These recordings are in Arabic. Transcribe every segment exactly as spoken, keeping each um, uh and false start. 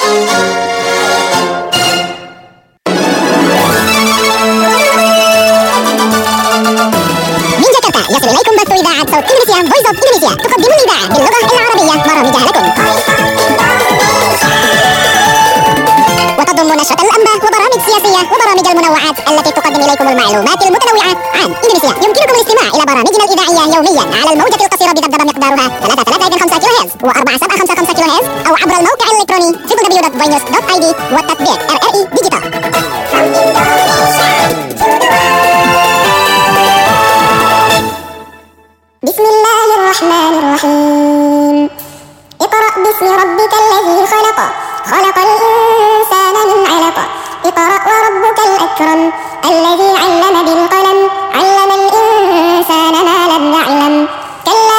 يصل إليكم بث إذاعة صوت إندونيسيا فويس أوف إندونيسيا تقدم الإذاعة باللغة العربية برامجها لكم، وتضم نشرة الأنباء وبرامج سياسية وبرامج المنوعات التي تقدم إليكم المعلومات المتنوعة عن إندونيسيا. يمكنكم الاستماع إلى برامجنا الإذاعية يوميا على الموجة القصيرة بضبضبة مقدارها ثلاثة ثلاثة خمسة كيلو هرتز و4 سبعة خمسة خمسة كيلو هرتز، أو عبر الموقع الإلكتروني دبليو دبليو دبليو دوت فوينيوس دوت آي دي والتطبيق آر آر إي ديجيتال. بسم الله الرحمن الرحيم. اقرأ باسم ربك الذي خلق خلق الإنسان من علق اقرأ وربك الأكرم الذي علم بالقلم علم الإنسان ما لم يعلم كلا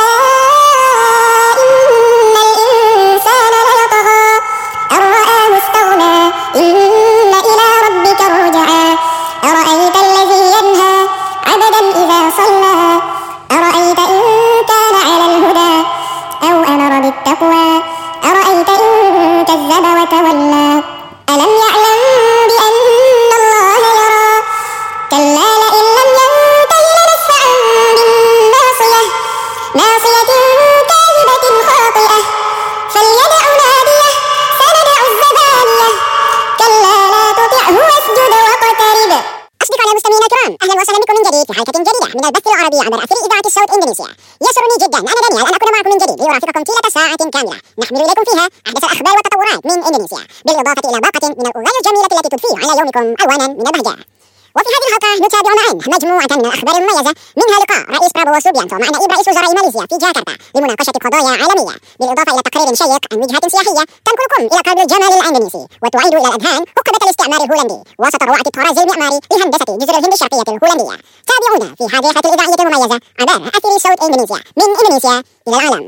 إن الإنسان ليطغى أن رآه استغنى إن إلى ربك الرجعى أرأيت الذي ينهى عبدا إذا صلى أرأيت إن كان على الهدى أو أمر بالتقوى أرأيت إن كذب وتولى ألم يعلم بأن الله يرى كلا لئن لم ينته لنسفعا بالناصية ناصية كاذبة خاطئة فليدع ناديه سندع الزبانية كلا لا تطعه واسجد واقترب. أصدقائنا المستمعين الكرام، أهلا وسهلا بكم من جديد في حلقة جديدة من البث العربي عبر أثير إذاعة الصوت إندونيسيا. يسرني جدا أنا دانيال أن أكون معكم من جديد لأرافقكم طيلة ساعة كاملة نحمل إليكم فيها أحدث الأخبار والتطورات من إندونيسيا، بالإضافة إلى باقة من الأغاني الجميلة التي تضفي على يومكم ألوانا من البهجة. وفي هذه الحلقة نتابع معا مجموعة من الأخبار المميزة، منها لقاء رئيس برابو سوبيانتو مع نائب رئيس وزراء ماليزيا في جاكرتا لمناقشة قضايا عالمية، بالإضافة إلى تقرير شيق عن وجهة سياحية تنقلكم إلى قلب الجمال الأندونيسي وتعيد إلى الأذهان حقبة الاستعمار الهولندي وسط روعة الطراز المعماري لهندسة جزر الهند الشرقية الهولندية. تابعونا في هذه الحلقة الإذاعية المميزة عبر أثير صوت إندونيسيا، من إندونيسيا إلى العالم.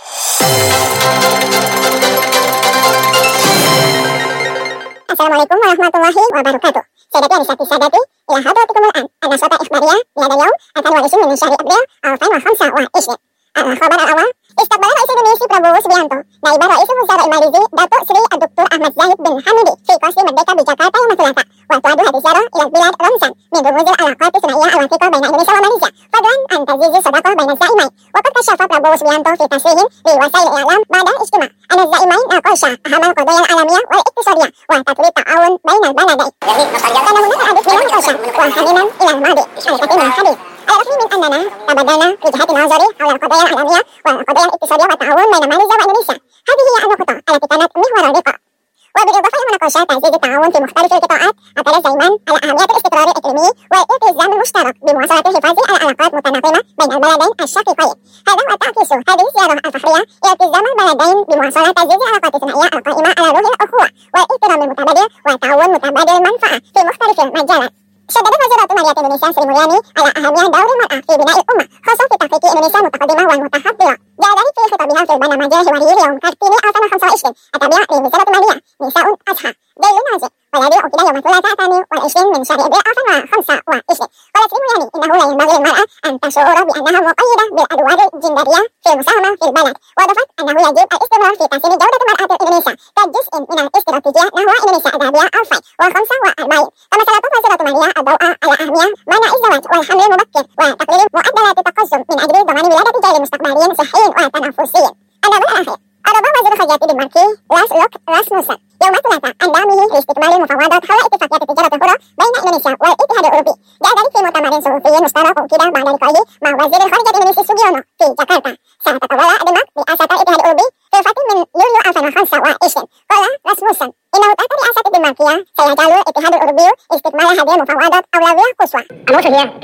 السلام عليكم ورحمة الله وبركاته. سيداتي ونساتي سادتي، إلى حضرتكم الآن النشرة الإخبارية لهذا اليوم الثاني والعشرين من شهر أبريل ألفين وخمسة وعشرين. الخبر الأول: استقبل الرئيس الإندونيسي برابو سوبيانتو نائب رئيس الوزراء الماليزي داتو سري الدكتور أحمد زاهد بن حميدي في قصر مرديكا بجاكرتا يوم الثلاثاء، وتعد هذه الزيارة إلى البلاد رمزا من رموز العلاقات الثنائية الوثيقة بين إندونيسيا وماليزيا، فضلا عن تعزيز الصداقة بين الزعيمين. وقد كشف برابو سوبيانتو في تصريح لوسائل الإعلام بعد الاجتماع أن الزعيمين ناقشا أهم القضايا العالمية والاقتصادية وتطوير التعاون بين البلدين. كان هناك العديد من المناقشة وحنينا إلى الماضي الكثير من الحديث. على الرغم من أننا تبادلنا وجهات النظر حول القضايا العالمية والقضايا الاقتصادية والتعاون بين ماليزيا وإندونيسيا، هذه هي النقطة التي كانت محور اللقاء. وبالإضافة إلى مناقشة تعزيز التعاون في مختلف القطاعات، أكد الزعيمان على أهمية الاستقرار الإقليمي والالتزام المشترك بمواصلة الحفاظ على علاقات متناغمة بين البلدين الشقيقين. هذا وتعكس هذه الزيارة الفخرية التزام البلدين بمواصلة تعزيز العلاقات الثنائية القائمة على روح الأخوة والاحترام المتبادل والتعاون متبادل المنفعة في مختلف المجالات. شددت وزيرة مالية إندونيسيا سري مورياني على أهمية دور المرأة في بناء الأمة، خاصة في تحقيق إندونيسيا المتقدمة والمتحضرة. جاء ذلك في خطابها في البرنامج الحواري اليوم كارتيني ألفين وخمسة وعشرين التابع لوزارة المالية نساء أصحى ديل نازل، والذي عقد يوم الثلاثاء الثاني والعشرين من شهر أبريل ألفين وخمسة وعشرين. قالت سري مورياني إنه لا ينبغي للمرأة أن تشعر بأنها مقيدة بالأدوار الجندرية في المساهمة في البلد، وأضافت أنه يجب الاستمرار في تحسين جودة المرأة الإندونيسية كجزء من الاستراتيجية نحو إندونيسيا الذهبية ألفين وخمسة وأربعين. كما سلطت وزيرة المالية الضوء على أهمية منع الزواج والحمل المبكر وتقليل معدلات التقزم من أجل ضمان ولادة جيل مستقبليين صحيين وتنافسيين. النظام الأخير: أضاف وزير الخارجية الدنماركي لاس لوك راسموسن يوم الثلاثاء عن دعمه لاستكمال المفاوضات حول اتفاقية التجارة الحرة بين إندونيسيا والاتحاد الأوروبي. جاء ذلك في مؤتمر صحفي مشترك عقد بعد لقائه مع وزير الخارجية الإندونيسي سوبيانتو في جاكرتا. ستتولى الدنمارك رئاسة الاتحاد الأوروبي في الفترة من يوليو ألفين وخمسة وعشرين. قال راسموسن إنه تحت الرئاسة الدنماركية سيجعل الاتحاد الأوروبي استكمال هذه المفاوضات أولوية قصوى. أنا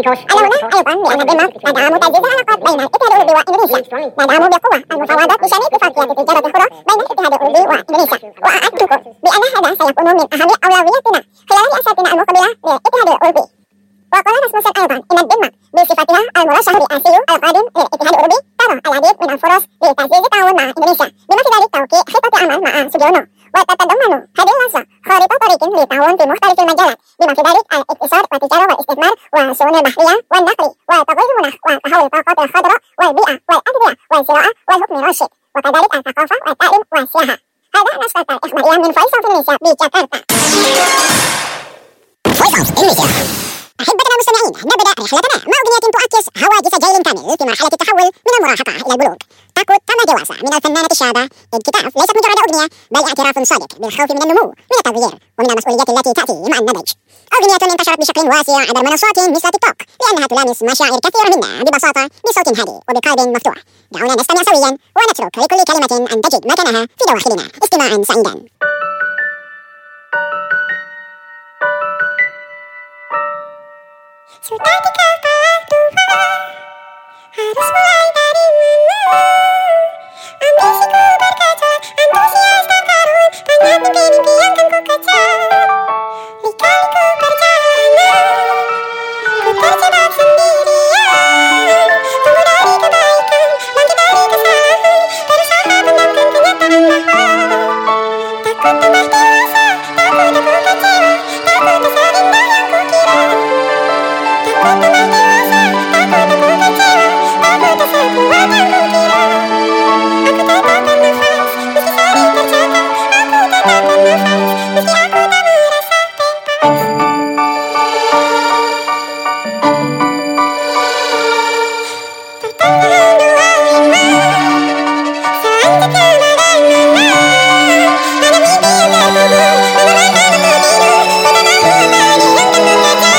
هنا أيضا لأن الدنمارك تدعم تعزيز العلاقات بين الاتحاد الأوروبي وإندونيسيا. ندعم بقوة المفاوضات بشأن اتفاقية التجارة الحرة بين الاتحاد الأوروبي وإندونيسيا، وأعدتكم بأن هذا سيكون من أهم أولوياتنا خلال رئاستنا المقبلة للاتحاد الأوروبي. وقال راسموسن أيضا إن الدنمارك بصفتها المرشح الرئاسي القادم للاتحاد الأوروبي ترى العديد من الفرص لتعزيز التعاون مع إندونيسيا، بما في ذلك توقيع خطة عمل مع سوبيانتو، وتتضمن هذه اللحظة خارطة طريق للتعاون في مختلف المجالات، بما في ذلك الاقتصاد والتجارة والاستثمار والشؤون البحرية والنقل وتغير المناخ وتحول الطاقات الخضراء والبيئة والأغذية والزراعة والحكم الراشد، وكذلك الثقافة والتعليم والسياحة. هذا نشرة إخبارية من فويس أوف إندونيسيا بجاكرتا. فويس أوف إندونيسيا. أحبتنا المستمعين، نبدأ رحلتنا مع أغنية تعكس هواجس جيل كامل في مرحلة التحول من المراهقة إلى البلوغ. تاكو تاما ديواسا من الفنانة الشابة. الكتاب ليست مجرد أغنية بل اعتراف صادق بالخوف من النمو، من التغيير ومن المسؤوليات التي تأتي مع النضج. أغنية انتشرت بشكل واسع عبر منصات مثل تيك توك لأنها تلامس مشاعر كثير منا ببساطة بصوت هادئ وبقلب مفتوح. دعونا نستمع سويا ونترك لكل كلمة أن تجد مكانها في دواخلنا. استماعا سعيدا. Sudah dikatakan Tuhan, harus mulai dari mana? Ambisiku berkaca, antusias terkarun, banyak mimpi-mimpi yang kan ku kejar. Lika-liku perjalanan, ku terjebak sendirian. Tunggu dari kebaikan, bangkit dari kesalahan, berusaha benamkan kenyataan bahwa takut tambah dewasa, takut aku kecewa, takut tak seindah yang ku kira. Takut tambah dewasa, takut aku kecewa, takut tak sekuat yang ku kira. Aku tetapkan nafas, meski sering terjangkau. Aku tetapkan nafas, meski aku tak merasa bebas. Pertanyaan dua lima, selanjutnya bagaimana? Ada mimpi yang terkubur, menenangkan aku tidur. Ku tak tahu apa lagi yang kan ku kejar.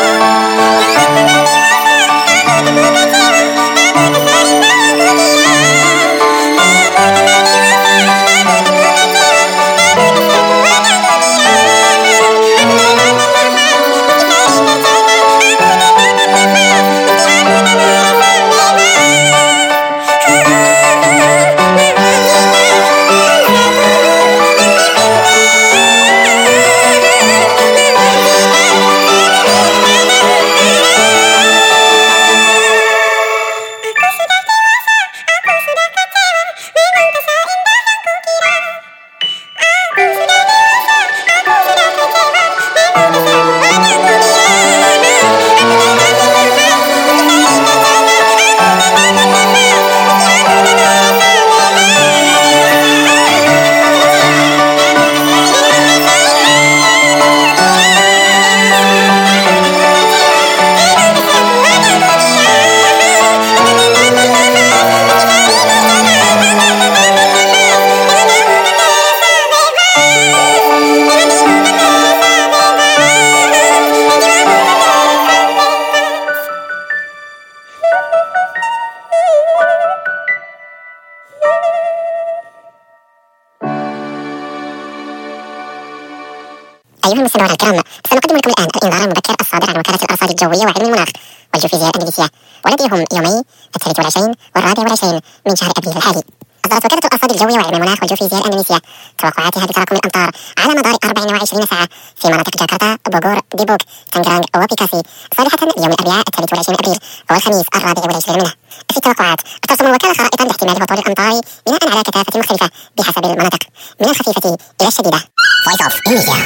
أيها المستمعون الكرام، سنقدم لكم الآن الإنذار المبكر الصادر عن وكالة الأرصاد الجوية وعلم المناخ والجيوفيزياء الإندونيسية، والذي هم يومي الثالث والعشرين والرابع والعشرين من شهر أبريل الحالي. أصدرت وكالة الأرصاد الجوية وعلم المناخ والجيوفيزياء الإندونيسية توقعاتها بتراكم الأمطار على مدار أربع وعشرين ساعة في مناطق جاكرتا، بوغور، ديبوك، تانغرانغ وبيكاسي، صالحة ليوم الأربعاء الثالث والعشرين أبريل والخميس الرابع والعشرين منه. في التوقعات ترسم الوكالة خرائطا لاحتمال هطول الأمطار بناء على كثافة مختلفة بحسب المناطق من الخفيفة إلى الشديدة. Voice of Indonesia.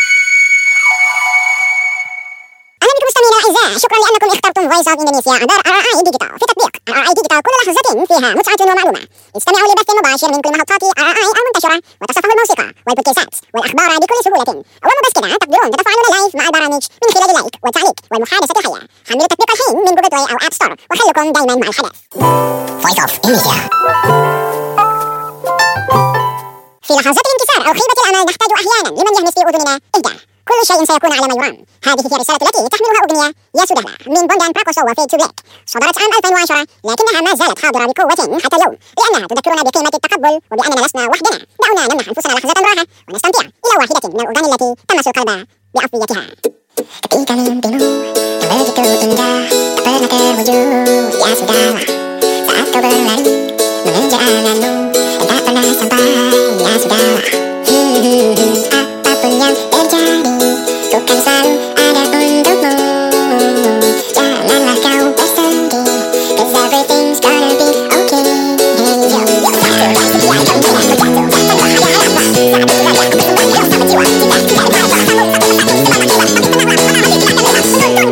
مستمعينا الأعزاء، شكرا لأنكم اخترتم فويس أوف إندونيسيا عبر آر آي ديجيتال. في تطبيق آر آي ديجيتال كل لحظة فيها متعة ومعلومة. استمعوا لبث مباشر من كل محطات آر آي المنتشرة، وتصفحوا الموسيقى والبودكاستات والأخبار بكل سهولة. ومباشرة تقدرون تتفاعلون لايف مع البرامج من خلال اللايك والتعليق والمحادثة الحية. حملوا التطبيق الحين من جوجل بلاي أو آب ستور وخلكم دائما مع الحدث. فويس أوف إندونيسيا. في لحظات الانكسار أو خيبة الأمل نحتاج أحيانا لمن يهمس في أذننا إهداء. كل شيء سيكون على ما يرام. هذه هي الرسالة التي تحملها أغنية يا سودهلا من بوندان براكوسو وفيد تو بلاك. صدرت عام ألفين وعشرة لكنها ما زالت حاضرة بقوة حتى اليوم، لأنها تذكرنا بقيمة التقبل وبأننا لسنا وحدنا. دعونا نمنح أنفسنا لحظة راحة ونستمتع إلى واحدة من الأغاني التي تمس القلب بعفويتها. Ketika mimpimu yang begitu indah tak pernah terwujud, ya sudahlah saat kau berlari mengejar anganmu dan tak pernah sampai, ya sudahlah. Apapun yang terjadi, ku kan selalu ada untukmu. Janganlah kau bersedih, 'cause everything's gonna be okay. Yo, yo, yo.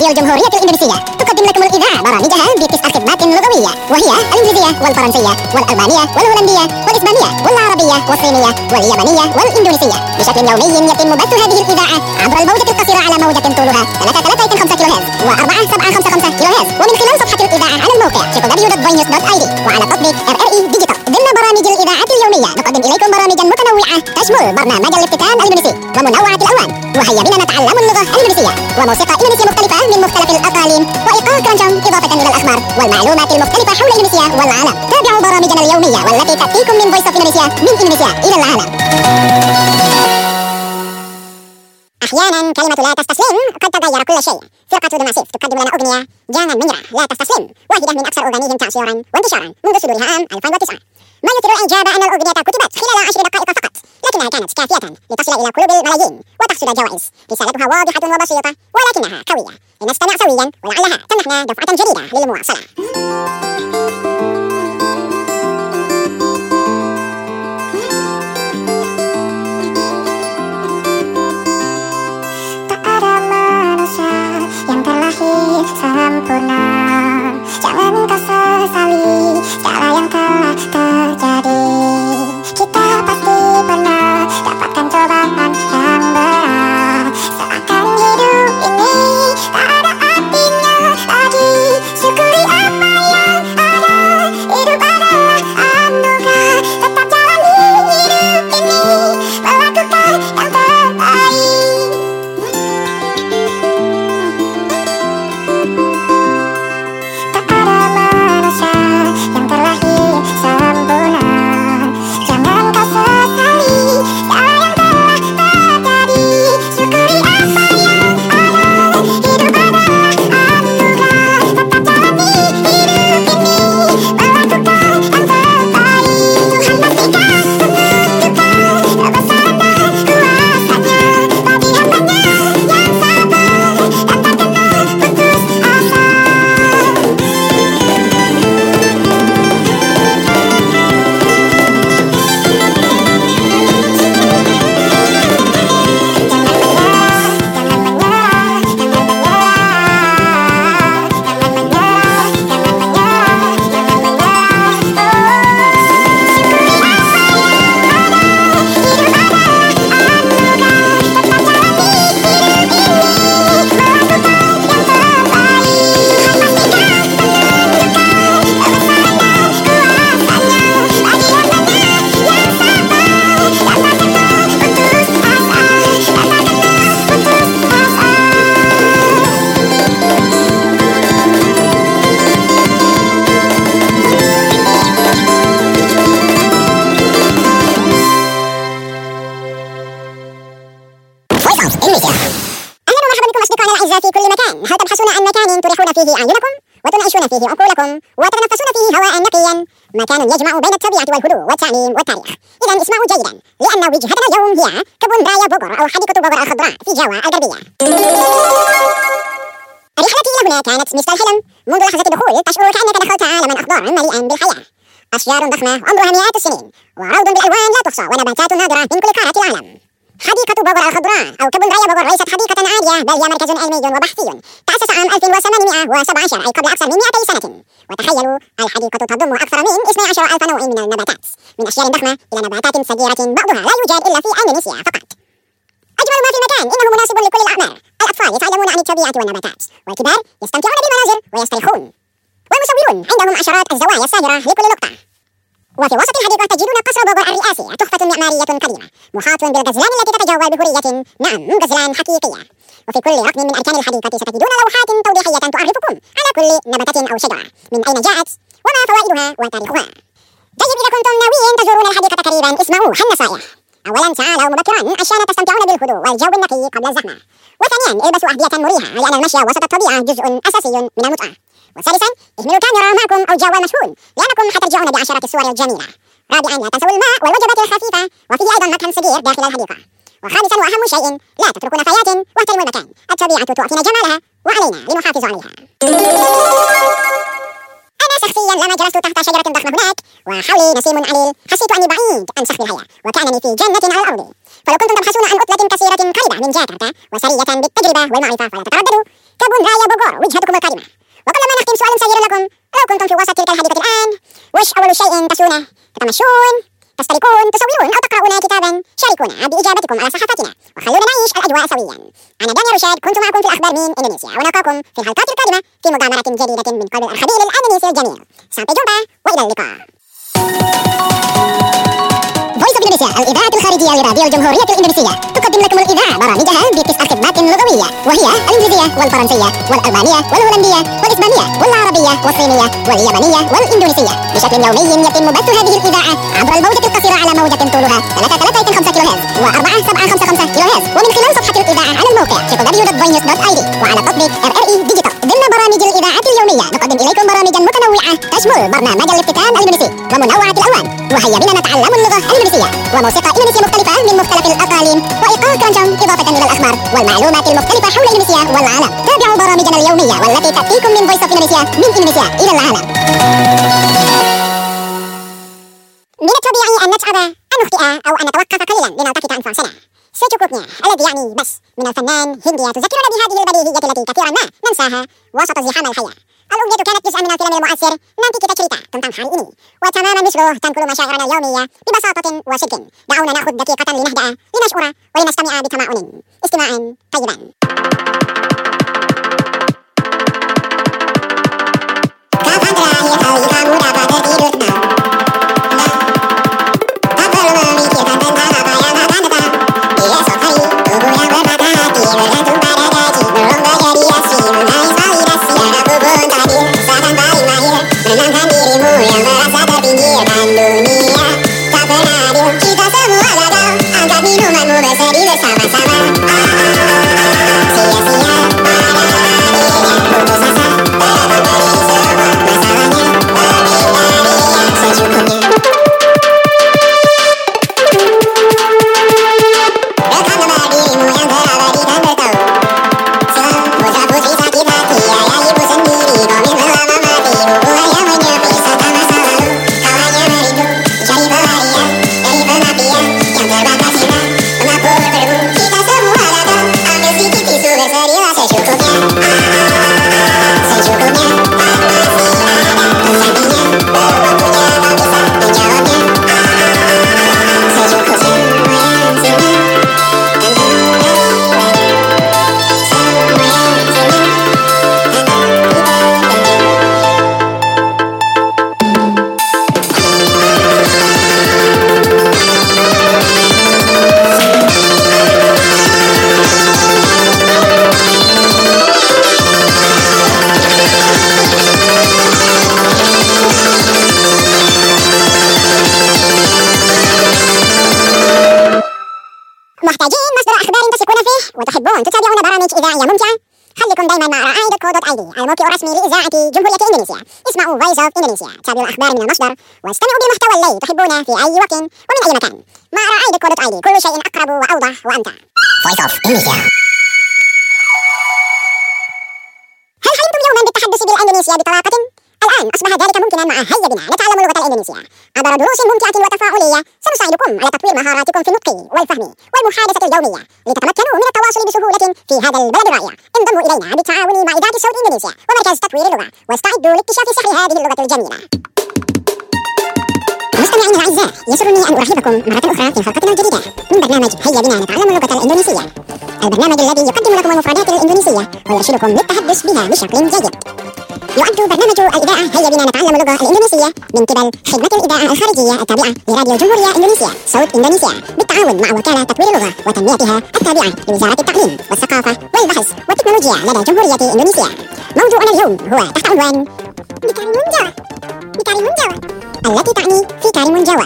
هي الجمهورية الإندونيسية تقدم لكم الإذاعة برامجها بتسع خدمات لغوية، وهي الإنجليزية والفرنسية والألمانية والهولندية والإسبانية والعربية والصينية واليابانية والإندونيسية بشكل يومي. يتم بث هذه الإذاعة عبر الموجة القصيرة على موجة طولها ثلاثة آلاف وثلاثمائة وخمسة كيلو هرتز و4 سبعة خمسة خمسة كيلو هرتز، ومن خلال صفحة الإذاعة على الموقع دبليو دبليو دبليو دوت فوينيوس دوت آي دي وعلى تطبيق ار ار اي ديجيتال. ضمن برامج الإذاعة اليومية نقدم إليكم برامجا متنوعة تشمل برنامج الافتتان الإندونيسي ومنوعة الألوان، وهيا بنا نتعلم اللغة الإندونيسية، وموسيقى إندونيسية مختلفة من مختلف الأقاليم، وإيقاع كرانشام إضافة إلى الأخبار والمعلومات المختلفة حول إندونيسيا والعالم. تابعوا برامجنا اليومية والتي تأتيكم من فويس أوف إندونيسيا من إندونيسيا إلى العالم. أحيانا كلمة لا تستسلم قد تغير كل شيء. فرقة ذا ماسيف تقدم لنا أغنية جانا منيرة لا تستسلم، واحدة من أكثر أغانيهم تأثيرا وانتشارا منذ صدورها عام ألفين وتسعة. ما يثير الإعجاب أن الأغنية كتبت خلال عشر دقائق فقط، لكنها كانت كافية لتصل إلى قلوب الملايين وتحصد جوائز. رسالتها واضحة وبسيطة ولكنها قوية. لنستمع سويا ولعلها تمنحنا دفعة جديدة للمواصلة. Sempurna, jangan kau sesali segala yang telah terjadi. Kita pasti pernah dapatkan cobaan yang berat. Seakan hidup ini tak ada artinya lagi. Syukuri apa yang ada. Hidup adalah anugerah. Tetap jalani hidup ini, melakukan yang terbaik. فيه أعينكم وتنعشون فيه عقولكم وتتنفسون فيه هواء نقيا، مكان يجمع بين الطبيعة والهدوء والتعليم والتاريخ. إذا اسمعوا جيدا، لأن وجهتنا اليوم هي كابوندرايا بوغور أو حديقة بوغور الخضراء في جاوا الغربية. رحلتي إلى هنا كانت مثل الحلم. منذ لحظة الدخول تشعر كأنك دخلت عالما أخضر مليئا بالحياة. أشجار ضخمة عمرها مئات السنين، وروض بالألوان لا تحصى، ونباتات نادرة من كل قارات العالم. حديقة بوغور الخضراء أو كابوندرايا بوغور ليست حديقة عادية، بل هي مركز علمي وبحثي تأسس عام ألف وثمانمائة وسبعة عشر، أي قبل أكثر من مئتي سنة. وتخيلوا، الحديقة تضم أكثر من اثني عشر ألف نوع من النباتات، من أشجار ضخمة إلى نباتات صغيرة بعضها لا يوجد إلا في إندونيسيا فقط. أجمل ما في المكان إنه مناسب لكل الأعمار. الأطفال يتعلمون عن الطبيعة والنباتات، والكبار يستمتعون بالمناظر ويسترخون، والمصورون عندهم عشرات الزوايا الساهرة لكل نقطة. وفي وسط الحديقة تجدون قصر بوغور الرئاسي، تحفة معمارية قديمة محاط بالغزلان التي تتجول بحرية، نعم غزلان حقيقية. وفي كل ركن من أركان الحديقة ستجدون لوحات توضيحية تعرفكم على كل نبتة أو شجرة، من أين جاءت وما فوائدها وتاريخها. جيد، إذا كنتم ناويين تزورون الحديقة قريبا اسمعوا هالنصائح. أولا، تعالوا مبكرا عشان تستمتعون بالهدوء والجو النقي قبل الزحمة. وثانيا، البسوا أحذية مريحة، لأن المشي وسط الطبيعة جزء أساسي من المتعة. وثالثا، احملوا الكاميرا معكم أو جوال مشحون، لأنكم حترجعون بعشرات الصور الجميلة. رابعا، لا تنسوا الماء والوجبات الخفيفة، وفيه أيضا مطعم صغير داخل الحديقة. وخامسا وأهم شيء، لا تتركوا نفايات واحترموا المكان. الطبيعة تعطينا جمالها وعلينا لنحافظ عليها. أنا شخصيا لما جلست تحت شجرة ضخمة هناك وحولي نسيم عليل، حسيت أني بعيد عن سقف الحياة وكأنني في جنة على الأرض. فلو كنتم تبحثون عن عطلة قصيرة قريبة من جاكرتا وسرية بالتجربة والمعرفة، فلا تترددوا، كابون رايا بوغور وجهتكم القادمة. وقبل ما نختم سؤال صغير لكم، لو كنتم في وسط تلك الحديقة الآن، وش أول شيء تفعلونه؟ تتمشون، تسترقون، تصورون أو تقرؤون كتابا؟ شاركونا بإجابتكم على صفحاتنا وخلونا نعيش الأجواء سويا. أنا دانيال رشاد، كنت معكم في الأخبار من إندونيسيا، ونلقاكم في الحلقات القادمة في مغامرة جديدة من قلب الأرخبيل الأندونيسي الجميل. سامبي جومبا وإلى اللقاء. فويس اوف اندونيسيا، الإذاعة الخارجية لراديو الجمهورية الإندونيسية، تقدم لكم الإذاعة برامجها بتسع خدمات لغوية، وهي الإنجليزية والفرنسية والألمانية والهولندية والإسبانية والعربية والصينية واليابانية والإندونيسية. بشكل يومي يتم بث هذه الإذاعة عبر الموجة القصيرة على موجة طولها ثلاثة آلاف وثلاثمائة وخمسة كيلو هرتز و4 سبعة خمسة خمسة كيلو هرتز، ومن خلال صفحة الإذاعة على الموقع دبليو دبليو دبليو دوت فوينيوس دوت آي دي وعلى تطبيق ار ار اي ديجيتال. ضمن برامج الإذاعة اليومية نقدم إليكم برامجا متنوعة تشمل برنامج الافتتان الإندونيسي ومنوعة الألوان، وهيا بنا نتعلم اللغة الإندونيسية، وموسيقى إندونيسية مختلفة من مختلف الأقاليم، وإيقاع كرانشون، إضافة إلى الأخبار والمعلومات المختلفة حول إندونيسيا والعالم. تابعوا برامجنا اليومية والتي تأتيكم من فويس اوف إندونيسيا من إندونيسيا إلى العالم. من الطبيعي أن نتعب، أن نخطئ، أو أن نتوقف قليلا لنلتقط أنفاسنا. سيتشوكوبنيا الذي يعني بس من الفنان هندية تذكرنا بهذه البديهية التي كثيرا ما ننساها وسط ازدحام الحياة. الأغنية كانت جزءا من الفيلم المؤثر نانتي كتشريتا تنتم حريقني، وتماما مثله تنقل مشاعرنا اليومية ببساطة وصدق. دعونا نأخذ دقيقة لنهدأ، لنشعر ولنستمع بتمعن. استماعا طيبا. وتحبون تتابعون برامج إذاعية ممتعة؟ خليكم دايما مع رعاية كود دوت آي دي، الموقع الرسمي لإذاعة جمهورية إندونيسيا. اسمعوا فويس اوف إندونيسيا، تابعوا الأخبار من المصدر، واستمعوا بالمحتوى الذي تحبونه في أي وقت ومن أي مكان. مع رعاية كود دوت آي دي كل شيء أقرب وأوضح وأمتع. فويس اوف إندونيسيا. هل حلمتم يوما بالتحدث بالإندونيسية بطلاقة؟ الآن أصبح ذلك ممكنا مع هيا بنا نتعلم اللغة الإندونيسية. عبر دروس ممتعة وتفاعلية سنساعدكم على تطوير مهاراتكم في النطق والفهم والمحادثة اليومية لتتمكنوا من التواصل بسهولة في هذا البلد الرائع. انضموا إلينا بالتعاون مع إذاعة صوت إندونيسيا ومركز تطوير اللغة، واستعدوا لاكتشاف سحر هذه اللغة الجميلة. مستمعينا الأعزاء، يسرني أن أرحبكم مرة أخرى في حلقتنا الجديدة من برنامج هيا بنا نتعلم اللغة الإندونيسية، البرنامج الذي يقدم لكم المفردات الإندونيسية ويرشدكم للتحدث بها بشكل جيد. يعد برنامج الإذاعة هيا بنا نتعلم اللغة الإندونيسية من قبل خدمة الإذاعة الخارجية التابعة لراديو الجمهورية الإندونيسية صوت إندونيسيا، بالتعاون مع وكالة تطوير اللغة وتنميتها التابعة لوزارة التعليم والثقافة والبحث والتكنولوجيا لدى جمهورية إندونيسيا. موضوعنا اليوم هو تحت عنوان بكاريمون جاوا. بكاريمون جاوا التي تعني في كاريمون جاوا.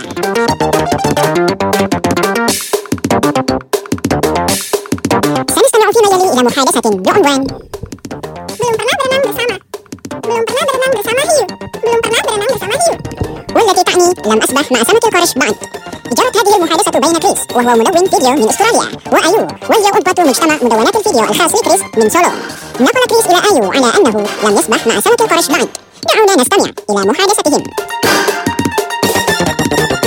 سنستمع فيما يلي إلى محادثة بعنوان belum pernah berenang bersama belum pernah berenang bersama hiu belum pernah berenang bersama hiu والتي تعني لم أسبح مع سمك القرش بعد. جرت هذه المحادثة بين كريس وهو مدون فيديو من أستراليا وآيو وهي عضوة مجتمع مدونات الفيديو الخاص لكريس من سولو. نقل كريس إلى آيو على أنه لم يسبح مع سمك القرش بعد. دعونا نستمع إلى محادثتهم.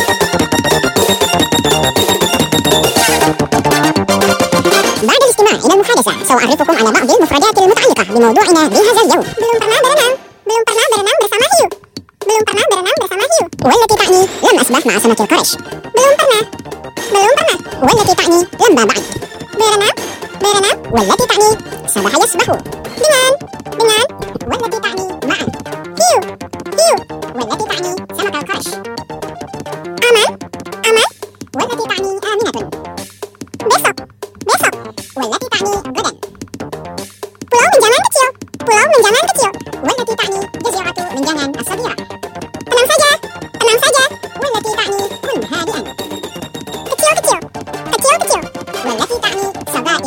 بعد الاستماع إلى المحادثة سأعرفكم على بعض المفردات المتعلقة بموضوعنا لهذا اليوم. Belum pernah berenang, belum pernah berenang bersama hiu. Belum pernah berenang bersama hiu. والتي تعني لم أسبح مع سمك القرش. Belum pernah, belum pernah. والتي تعني لم بعد. Berenang, berenang. والتي تعني سبح يسبح. Dengan, dengan. والتي تعني معا. Hiu, hiu. والتي تعني سمك القرش. Aman, aman. والتي تعني آمنة. Besok, besok. والتي تعني غدا. Pulau Menjangan kecil, pulau Menjangan kecil. والتي تعني جزيرة منجان الصغيرة. Tenang saja, tenang saja. والتي تعني كن هادئا. Kecil kecil, kecil kecil. والتي تعني صغائر.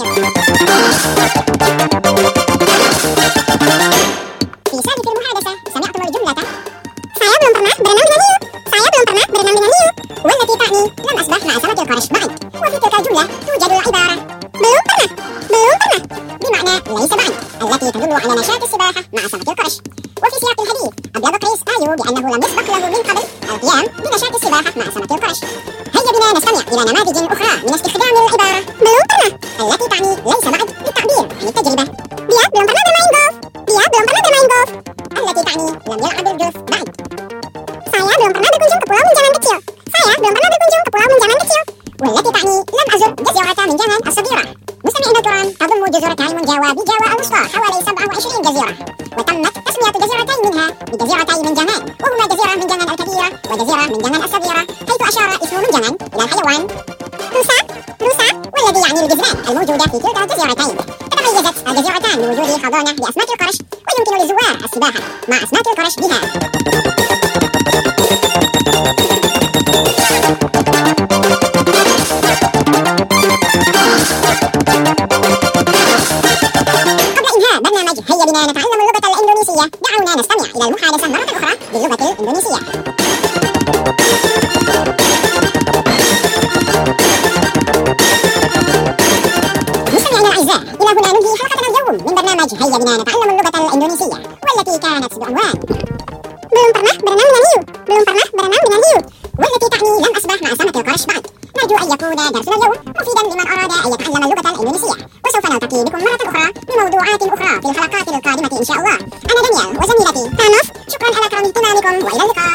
في ثالث المحادثة سمعتم الجملة Saya belum pernah berenang dengan hiu. Saya belum pernah berenang dengan hiu. والتي تعني لم أسبح مع سمك القرش بعد. وفي تلك الجملة توجد العبارة belum pernah, belum pernah بمعنى ليس بعد، التي تدل على نشاط السباحة مع سمك القرش. وفي سياق الحديث أبلغ قيس آيو بأنه لم يسبق له من قبل القيام بنشاط السباحة مع سمك القرش. هيا بنا نستمع إلى نماذج أخرى من استخدام العبارة belum pernah التي تعني ليس بعد للتعبير عن التجربة. Dia belum pernah bermain golf. Dia belum pernah bermain golf. التي تعني لم يلعب الجولف بعد. Saya belum pernah berkunjung ke Pulau Menjangan kecil. Saya belum pernah berkunjung ke Pulau Menjangan kecil. والتي تعني لم أزر جزيرة منجان الصغيرة. مستمعينا الكرام، تضم جزر تايمون جاوا بجاوا الوسطى حوالي سبعة وعشرين جزيرة، وتمت تسمية جزيرتين منها بجزيرتي منجمان، وهما جزيرة منجمان الكبيرة وجزيرة منجمان الصغيرة، حيث أشار اسم منجمان إلى الحيوان روسا روسا والذي يعني الجزران الموجودة في كلتا الجزيرتين. تتميزت الجزيرتان بوجود حضانة لأسماك القرش، ويمكن للزوار السباحة مع أسماك القرش بها. هيا بنا نتعلم اللغة الإندونيسية. دعونا نستمع إلى المحادثة مرة أخرى باللغة الإندونيسية. مستمعينا الأعزاء، إلى هنا ننهي حلقتنا اليوم من برنامج هيا بنا نتعلم اللغة الإندونيسية، والتي كانت بعنوان belum pernah berenang dengan hiu. belum pernah berenang dengan hiu. والتي تعني لم أسبح مع سمك القرش بعد. نرجو أن يكون درسنا اليوم مفيدا لمن أراد أن يتعلم اللغة الإندونيسية، وسوف نلتقي بكم مرة أخرى بموضوعات أخرى في الحلقات القادمة إن شاء الله. أنا دانيال وزميلتي تانوس، شكرا على كرم اهتمامكم وإلى اللقاء.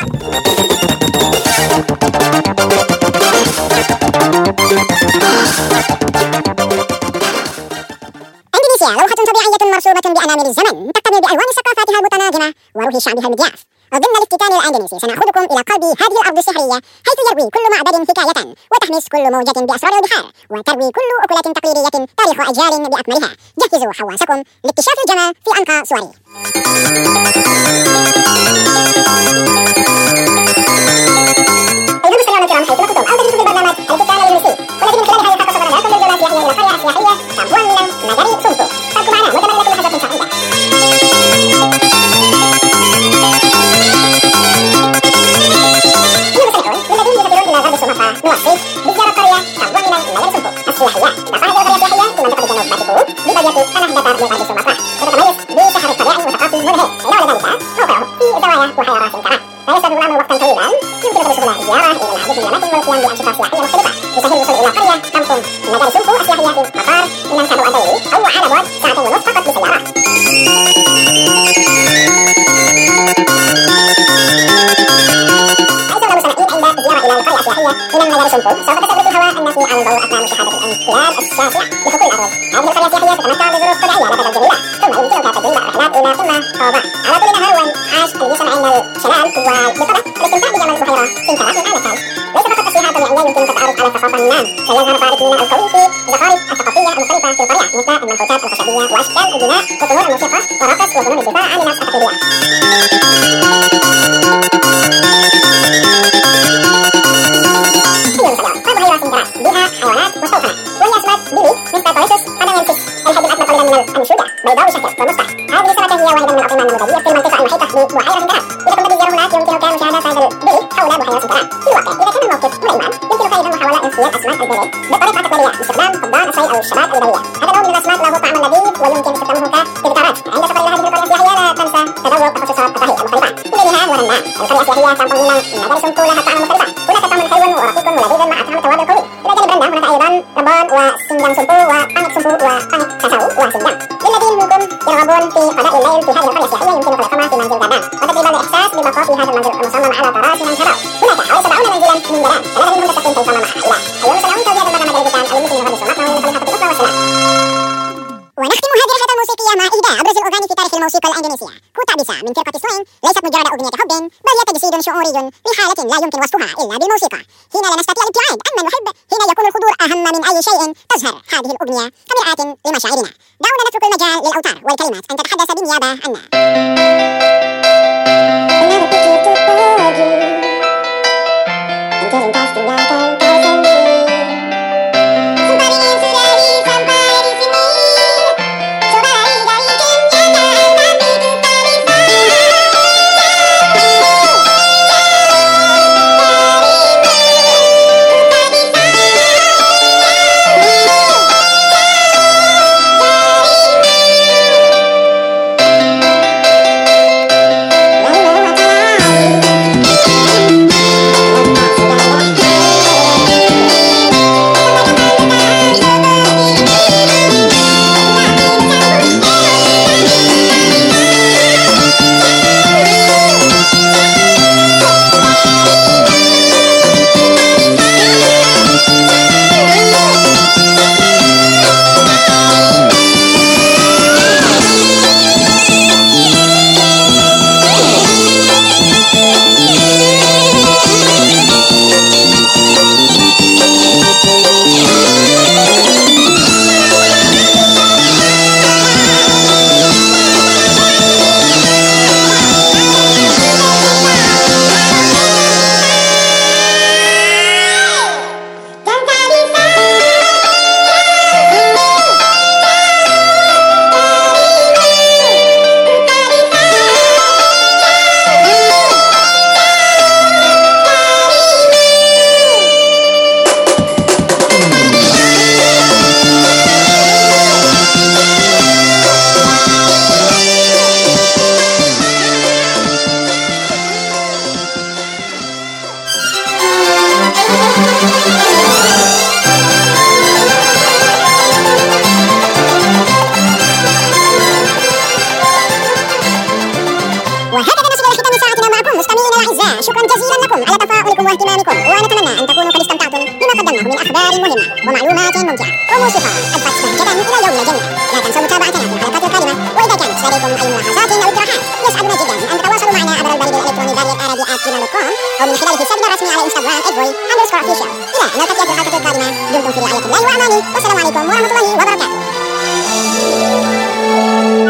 إندونيسيا لوحة طبيعية مرسومة بأنامل الزمن، تكتمل بألوان ثقافاتها المتناغمة وروح شعبها المضياف. ضمن الافتتان الأندونيسي سنأخذكم إلى قلب هذه الأرض السحرية، حيث يروي كل معبد حكاية، وتحمس كل موجة بأسرار البحار، وتروي كل أكلة تقليدية تاريخ أجيال بأكملها. جهزوا حواسكم لاكتشاف الجمال في أنقى صوره. أيها المستمعون الكرام، حيث كنتم أو تجدوا في برنامج الافتتان الإندونيسي، والذي من خلالها يخصص برنامجكم للجولات السياحية إلى قرية سياحية تابوان ميلان ناجاري سومبو. فابقوا معنا وتمنى لكم لحظات سعيدة. نوصي بزيارة قرية تابوان ميلان ناجاري سومبو السياحية. تقع هذه القرية السياحية في منطقة جنوب باتيكو بقرية أنهدتار لغرب سومطرة، وتتميز بسحر الطبيعي والثقافي الملهم. إضافة ذلك موقعه في زوايا بحيرات كمان، لا يستغرق الأمر وقتا طويلا. يمكنكم الوصول الزيارة إلى العديد من الأماكن والقيام بأنشطة سياحية مختلفة. يسهل الوصول إلى قرية كامبون ناجاري سومبو السياحية في مطار ميلان كابو الدولي، أو على بعد ساعتين ونصف فقط بالسيارة. من ناجاري سومبو سوف تستغرق الهواء النقي عن الضوء أثناء مشاهدة الانقلاب الشاسع لحقول الأرض. هذه القرية السياحية تتمتع بظروف طبيعية لا تزال جميلة، ثم يمكنك تجربة رحلات إلى قمة طوبة على طول نهر عاش المستمعين الشلال، وبالطبع الاستمتاع بجمال البحيرة سنترا في الآن. ليس فقط السياحة الطبيعية، يمكنك التعرف على الثقافة اليونان. سيظهر خارج الميناء القوي في الزخارف الثقافية المختلفة في القرية، مثل المنحوتات الخشبية وأشكال البناء وطيور الموسيقى والرقص وفنون الدفاع عن النفس التقليدية. بها حيوانات مستوطنة، وهي أسماك بيبي مثل باريسوس أدامينسيس الحجم الأكبر قليلا من الأنشودة، بيضاء الشكل ومسطح. هذه السمكة هي واحدة من الأطعمة النموذجية في المنطقة المحيطة ببحيرة سنكران. إذا كنت تزور هناك يمكنك مشاهدة صيد البيبي حول بحيرة سنكران. في الواقع إذا كان الموقف ملائما، يمكنك أيضا محاولة اصطياد أسماك البيبي بالطريقة التقليدية باستخدام قضبان الصيد أو الشبات اليدوية. هذا نوع من الأسماك له طعم لذيذ ويمكن استخدامه كتذكارات. عند سفر إلى هذه القرية السياحية لا تنسى تذوق تخصصات الطهي المختلفة، من بينها هو الرنان. القرية السياحية كامبون ميلان ناجاري سومبو لها طعم مختلفة، هناك طعم حلو ورقيق ولذيذ مع طعم التوابل القوي. إلى جانب الرنان هناك أيضا ربان وسنجان سومبو وبانيك سومبو وبانيك من دلال ثلاثة منهم مستقيم كيف مع عائلات. اليوم سنعود توزيع البرنامج الريتان المسلم يغمس مقطع من الخليفة الأخرى والسلام. ونختم هذه الرحلة الموسيقية مع إهداء أبرز الأغاني في تاريخ الموسيقى الأندونيسية. كوتابيسا من فرقة سوين ليست مجرد أغنية حب، بل هي تجسيد شعوري لحالة لا يمكن وصفها إلا بالموسيقى. حين لا نستطيع الابتعاد عن من نحب، حين يكون الحضور أهم من أي شيء، تظهر هذه الأغنية كمرآة لمشاعرنا. دعونا نترك المجال للأوتار والكلمات أن تتحدث بالنيابة عنا. وهكذا نصل إلى ختام ساعتنا معكم مستمعينا الأعزاء. شكرا جزيلا لكم على تفاؤلكم واهتمامكم، ونتمنى أن تكونوا قد استمتعتم بما قدمناه من أخبار مهمة ومعلومات ممتعة وموسيقى أضفت بهجة إلى يومنا الجميل. لا تنسوا متابعتنا في الحلقات القادمة، وإذا كانت لديكم أي ملاحظات أو اقتراحات يسعدنا جدا أن تتواصلوا معنا عبر البريد الإلكتروني داريا الأراضي آت جيميل دوت كوم أو من خلال حسابنا الرسمي على انستغرام ادفوي اندرسكور اوفيشال. إلى أن نلتقي في الحلقة القادمة، دمتم في رعاية الله وأمانه، والسلام عليكم ورحمة الله وبركاته.